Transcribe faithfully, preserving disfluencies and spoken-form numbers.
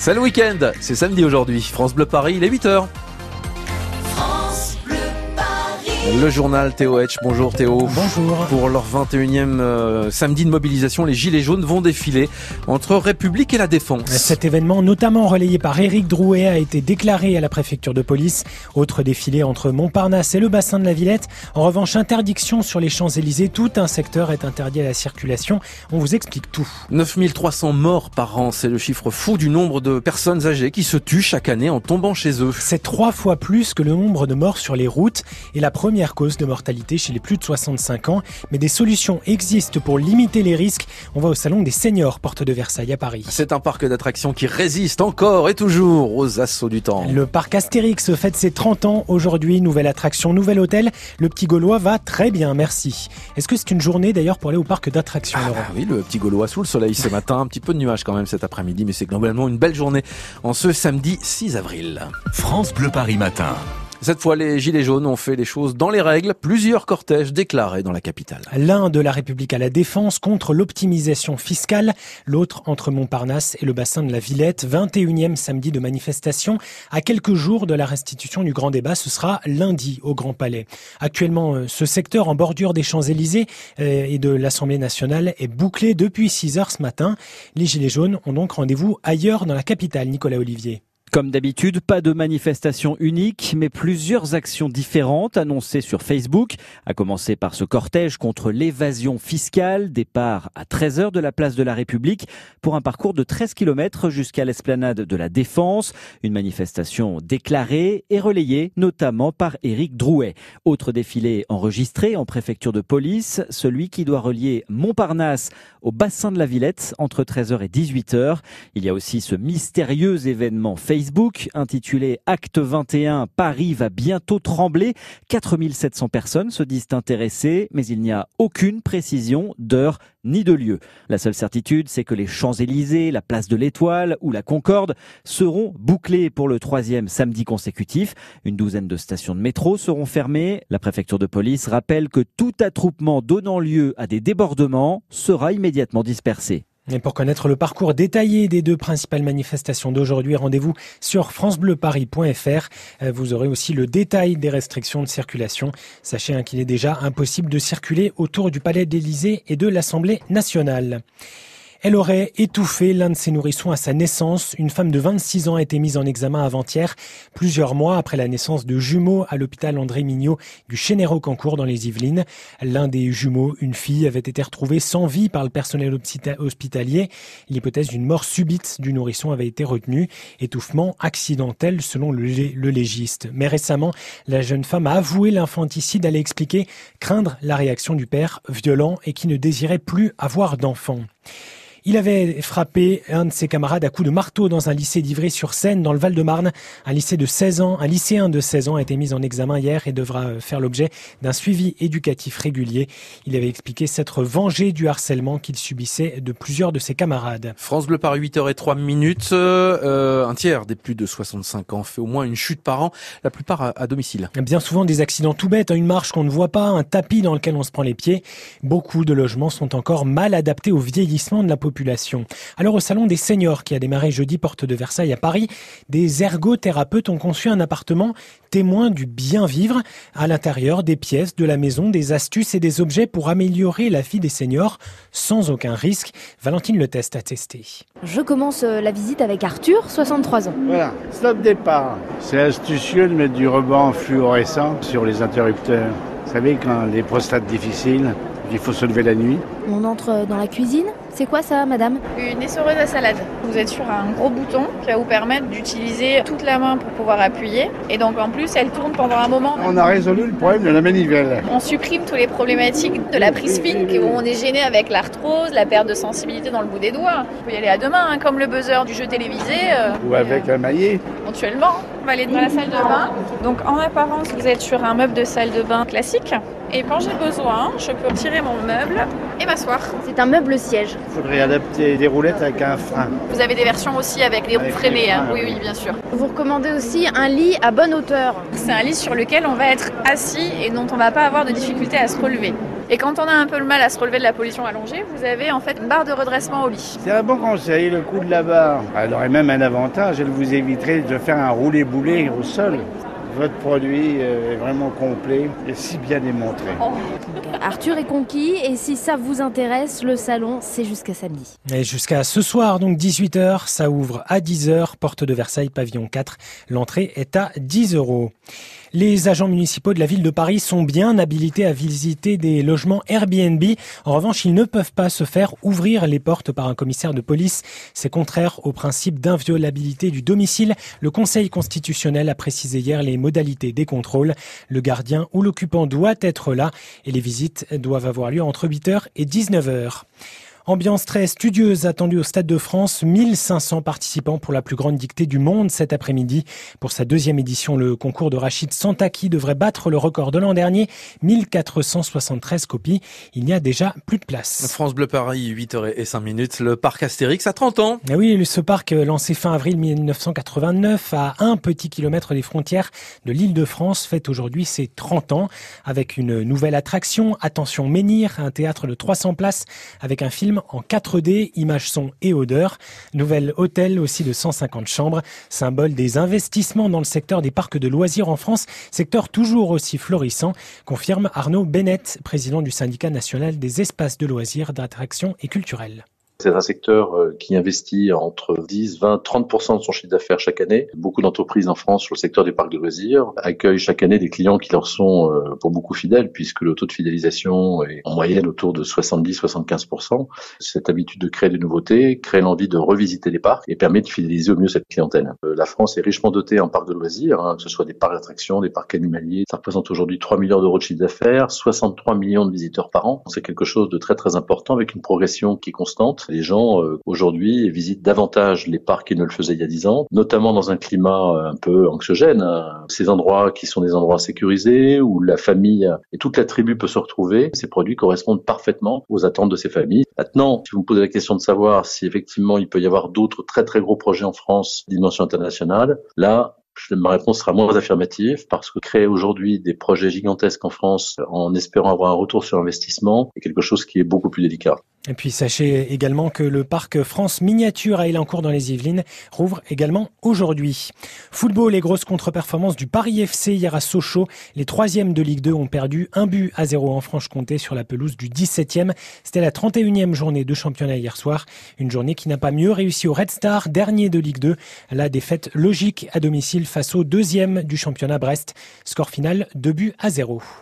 C'est le week-end, c'est samedi aujourd'hui. France Bleu Paris, il est huit heures. Le journal Théo Hetch. Bonjour Théo. Bonjour. Pour leur vingt et unième euh, samedi de mobilisation, les Gilets jaunes vont défiler entre République et la Défense. Cet événement, notamment relayé par Éric Drouet, a été déclaré à la préfecture de police. Autre défilé entre Montparnasse et le bassin de la Villette. En revanche, interdiction sur les Champs-Élysées. Tout un secteur est interdit à la circulation. On vous explique tout. neuf mille trois cents morts par an, c'est le chiffre fou du nombre de personnes âgées qui se tuent chaque année en tombant chez eux. C'est trois fois plus que le nombre de morts sur les routes et la première cause de mortalité chez les plus de soixante-cinq ans. Mais des solutions existent pour limiter les risques. On va au salon des seniors, porte de Versailles à Paris. C'est un parc d'attractions qui résiste encore et toujours aux assauts du temps. Le parc Astérix fête ses trente ans aujourd'hui. Nouvelle attraction, nouvel hôtel. Le Petit Gaulois va très bien, merci. Est-ce que c'est une journée d'ailleurs pour aller au parc d'attractions, ah, Laurent ? bah oui, le Petit Gaulois sous le soleil ce matin. Un petit peu de nuages quand même cet après-midi, mais c'est globalement une belle journée en ce samedi six avril. France Bleu Paris matin. Cette fois, les Gilets jaunes ont fait les choses dans les règles. Plusieurs cortèges déclarés dans la capitale. L'un de la République à la Défense contre l'optimisation fiscale. L'autre entre Montparnasse et le bassin de la Villette. vingt et unième samedi de manifestation. À quelques jours de la restitution du grand débat, ce sera lundi au Grand Palais. Actuellement, ce secteur en bordure des Champs-Élysées et de l'Assemblée nationale est bouclé depuis six heures ce matin. Les Gilets jaunes ont donc rendez-vous ailleurs dans la capitale. Nicolas Olivier. Comme d'habitude, pas de manifestation unique, mais plusieurs actions différentes annoncées sur Facebook, à commencer par ce cortège contre l'évasion fiscale, départ à treize heures de la place de la République pour un parcours de treize kilomètres jusqu'à l'esplanade de la Défense. Une manifestation déclarée et relayée notamment par Éric Drouet. Autre défilé enregistré en préfecture de police, celui qui doit relier Montparnasse au bassin de la Villette entre treize heures et dix-huit heures. Il y a aussi ce mystérieux événement Facebook Facebook intitulé Acte vingt et un, Paris va bientôt trembler. quatre mille sept cents personnes se disent intéressées, mais il n'y a aucune précision d'heure ni de lieu. La seule certitude, c'est que les Champs-Élysées, la place de l'Étoile ou la Concorde seront bouclés pour le troisième samedi consécutif. Une douzaine de stations de métro seront fermées. La préfecture de police rappelle que tout attroupement donnant lieu à des débordements sera immédiatement dispersé. Et pour connaître le parcours détaillé des deux principales manifestations d'aujourd'hui, rendez-vous sur francebleuparis point fr. Vous aurez aussi le détail des restrictions de circulation. Sachez hein, qu'il est déjà impossible de circuler autour du Palais de l'Élysée et de l'Assemblée nationale. Elle aurait étouffé l'un de ses nourrissons à sa naissance. Une femme de vingt-six ans a été mise en examen avant-hier, plusieurs mois après la naissance de jumeaux à l'hôpital André Mignot du Chénéreau-Cancourt dans les Yvelines. L'un des jumeaux, une fille, avait été retrouvée sans vie par le personnel hospitalier. L'hypothèse d'une mort subite du nourrisson avait été retenue. Étouffement accidentel selon le, le légiste. Mais récemment, la jeune femme a avoué l'infanticide. Elle a expliqué craindre la réaction du père violent et qui ne désirait plus avoir d'enfant. Il avait frappé un de ses camarades à coups de marteau dans un lycée d'Ivry-sur-Seine, dans le Val-de-Marne. Un lycée de seize ans, un lycéen de seize ans a été mis en examen hier et devra faire l'objet d'un suivi éducatif régulier. Il avait expliqué s'être vengé du harcèlement qu'il subissait de plusieurs de ses camarades. France Bleu Paris, huit heures zéro trois minutes. Euh, un tiers des plus de soixante-cinq ans fait au moins une chute par an, la plupart à, à domicile. Bien souvent des accidents tout bêtes, une marche qu'on ne voit pas, un tapis dans lequel on se prend les pieds. Beaucoup de logements sont encore mal adaptés au vieillissement de la population. Alors au salon des seniors qui a démarré jeudi porte de Versailles à Paris, des ergothérapeutes ont conçu un appartement témoin du bien vivre. À l'intérieur, des pièces de la maison, des astuces et des objets pour améliorer la vie des seniors sans aucun risque. Valentine Le Test a testé. Je commence la visite avec Arthur, soixante-trois ans. Voilà, stop départ. C'est astucieux de mettre du ruban fluorescent sur les interrupteurs. Vous savez, quand les prostates difficiles, il faut se lever la nuit. On entre dans la cuisine. C'est quoi ça, madame ? Une essoreuse à salade. Vous êtes sur un gros bouton qui va vous permettre d'utiliser toute la main pour pouvoir appuyer. Et donc en plus, elle tourne pendant un moment. On a résolu le problème de la manivelle. On supprime toutes les problématiques de la prise fine, où on est gêné avec l'arthrose, la perte de sensibilité dans le bout des doigts. On peut y aller à deux mains, hein, comme le buzzer du jeu télévisé. Euh, Ou avec un maillet. Éventuellement. On va aller dans la salle de bain. Donc en apparence, vous êtes sur un meuble de salle de bain classique. Et quand j'ai besoin, je peux tirer mon meuble et m'asseoir. C'est un meuble siège. Il faudrait adapter des roulettes avec un frein. Vous avez des versions aussi avec les roues freinées, hein. Oui, oui, bien sûr. Vous recommandez aussi un lit à bonne hauteur. C'est un lit sur lequel on va être assis et dont on ne va pas avoir de difficulté à se relever. Et quand on a un peu le mal à se relever de la position allongée, vous avez en fait une barre de redressement au lit. C'est un bon conseil, le coup de la barre. Elle aurait même un avantage, elle vous éviterait de faire un roulé-boulé au sol. Votre produit est vraiment complet et si bien démontré. Oh. Arthur est conquis et si ça vous intéresse, le salon, c'est jusqu'à samedi. Et jusqu'à ce soir, donc dix-huit heures, ça ouvre à dix heures, porte de Versailles, pavillon quatre. L'entrée est à dix euros. Les agents municipaux de la ville de Paris sont bien habilités à visiter des logements Airbnb. En revanche, ils ne peuvent pas se faire ouvrir les portes par un commissaire de police. C'est contraire au principe d'inviolabilité du domicile. Le Conseil constitutionnel a précisé hier les modalités des contrôles. Le gardien ou l'occupant doit être là et les visites doivent avoir lieu entre huit heures et dix-neuf heures. Ambiance très studieuse attendue au Stade de France. mille cinq cents participants pour la plus grande dictée du monde cet après-midi. Pour sa deuxième édition, le concours de Rachid Santaki devrait battre le record de l'an dernier. mille quatre cent soixante-treize copies. Il n'y a déjà plus de place. France Bleu Paris, huit heures cinq minutes. Le parc Astérix a trente ans. Et oui, ce parc lancé fin avril mille neuf cent quatre-vingt-neuf à un petit kilomètre des frontières de l'Île-de-France fête aujourd'hui ses trente ans avec une nouvelle attraction. Attention Menhir, un théâtre de trois cents places avec un film en quatre D, images, son et odeur. Nouvel hôtel aussi de cent cinquante chambres, symbole des investissements dans le secteur des parcs de loisirs en France, secteur toujours aussi florissant, confirme Arnaud Bennett, président du syndicat national des espaces de loisirs, d'attractions et culturels. C'est un secteur qui investit entre dix, vingt, trente pour cent de son chiffre d'affaires chaque année. Beaucoup d'entreprises en France sur le secteur des parcs de loisirs accueillent chaque année des clients qui leur sont pour beaucoup fidèles puisque le taux de fidélisation est en moyenne autour de soixante-dix à soixante-quinze pour cent. Cette habitude de créer des nouveautés crée l'envie de revisiter les parcs et permet de fidéliser au mieux cette clientèle. La France est richement dotée en parcs de loisirs, hein, que ce soit des parcs d'attractions, des parcs animaliers. Ça représente aujourd'hui trois milliards d'euros de chiffre d'affaires, soixante-trois millions de visiteurs par an. C'est quelque chose de très très important avec une progression qui est constante. Les gens, euh, aujourd'hui, visitent davantage les parcs qu'ils ne le faisaient il y a dix ans, notamment dans un climat euh, un peu anxiogène. Hein. Ces endroits qui sont des endroits sécurisés, où la famille et toute la tribu peut se retrouver, ces produits correspondent parfaitement aux attentes de ces familles. Maintenant, si vous me posez la question de savoir si effectivement il peut y avoir d'autres très très gros projets en France, dimension internationale, là, ma réponse sera moins affirmative parce que créer aujourd'hui des projets gigantesques en France en espérant avoir un retour sur investissement est quelque chose qui est beaucoup plus délicat. Et puis sachez également que le parc France Miniature à Élancourt dans les Yvelines rouvre également aujourd'hui. Football, les grosses contre-performances du Paris F C hier à Sochaux. Les troisièmes de Ligue deux ont perdu un but à zéro en Franche-Comté sur la pelouse du dix-septième. C'était la trente et unième journée de championnat hier soir. Une journée qui n'a pas mieux réussi au Red Star, dernier de Ligue deux. La défaite logique à domicile face au deuxième du championnat Brest. Score final deux buts à zéro.